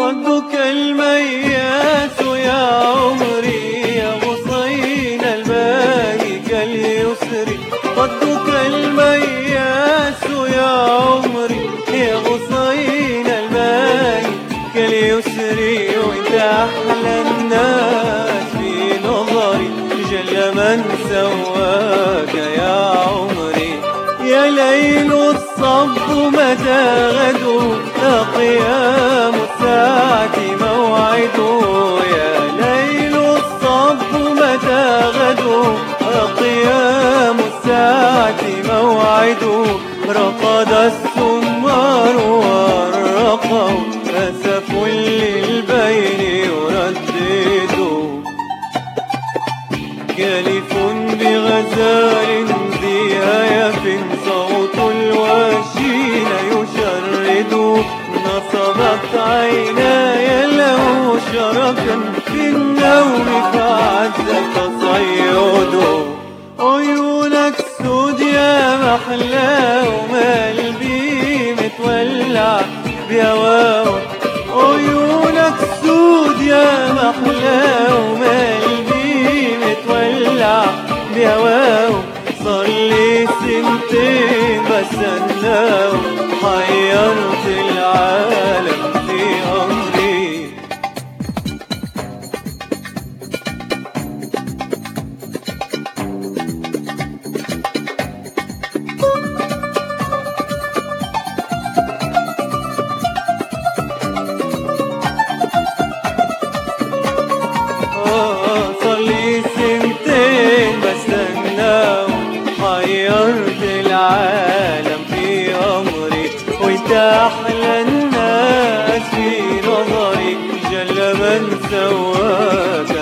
ردك المياس يا عمري يا غصين الباقي كاليسر. ردك المياس يا عمري يا غصين الباقي كاليسر. وانت احلى الناس في نظري جل من سواك يا عمري. يا ليل الصب متى غدو قيام الساعة موعده. يا ليل الصب متى غدو قيام الساعة موعده. رقد السمار والرقوا أسف للبين يردد. كالف بغزال ذي هيف صوت الواشين يشرد. نصبت عيناي له شرفا في النوم فعز تصيد. عيونك سود يا محلاه وما قلبي متولع بهواه. عيونك سود يا محلاه وما قلبي متولع بهواه. صار لي سنتين بستناه حيرت العالم في أمري. صار لي سنتين بستناه حيرت العالم في أمري. وانت أحلى الناس في نظري جل من سواك